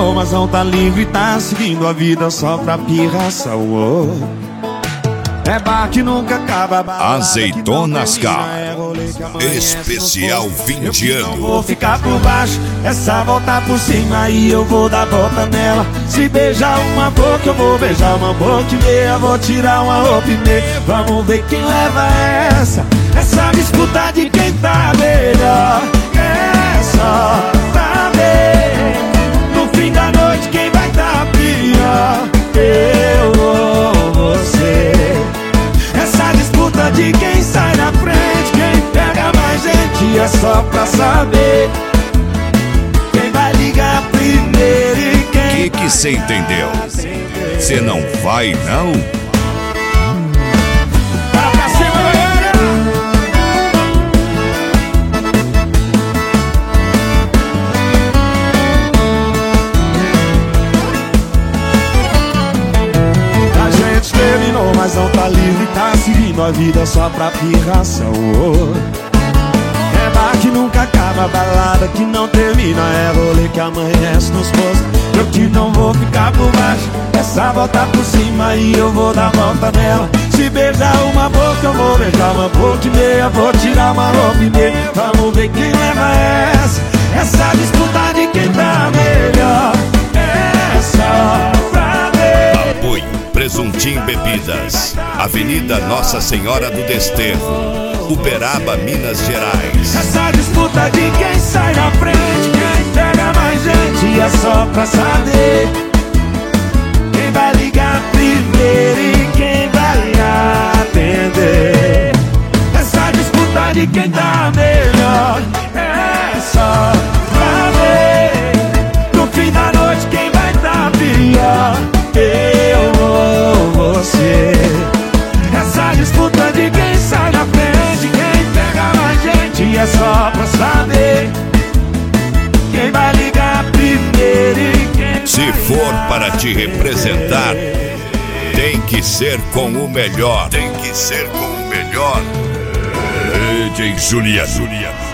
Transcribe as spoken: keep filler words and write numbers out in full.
terminou, mas não tá livre, tá seguindo a vida só pra pirração. Oh. É bar que nunca acaba, Azeitonas Car, especial vinte anos. Vou ficar por baixo, essa volta por cima e eu vou dar volta nela. Se beijar uma boca, eu vou beijar uma boca e meia. Vou tirar uma roupa e meia. Vamos ver quem leva essa. Essa disputa de quem tá melhor. É só pra ver no fim da noite quem vai tá pior. Eu ou você. Essa disputa de quem sai na frente, quem pega mais gente, é só pra saber quem vai ligar primeiro e quem. Que que cê entendeu? Cê não vai não? Vai pra cima, galera! A gente terminou, mas não tá livre, tá seguindo a vida só pra pirração. Oh. É bar que nunca acaba, balada que não termina, é rolê que amanhece nos postos. Eu que não vou ficar por baixo, essa volta por cima e eu vou dar volta nela. Se beijar uma boca, eu vou beijar uma boca e meia. Vou tirar uma roupa e meia. Vamos ver quem leva essa. Essa disputa de quem tá melhor. É só pra ver. Apoio Presuntinho Bebidas, Avenida Nossa Senhora do Desterro, Uberaba, Minas Gerais. Essa disputa de quem sai na frente, quem pega mais gente, é só pra saber quem vai ligar primeiro e quem vai atender. Essa disputa de quem tá melhor, é só pra ver no fim da noite quem vai tá pior. Eu ou você. Essa disputa de quem sai na frente, quem pega mais gente, é só pra saber quem vai ligar primeiro e quem. Se for para te representar, tem que ser com o melhor. Tem que ser com o melhor. D J Juliano.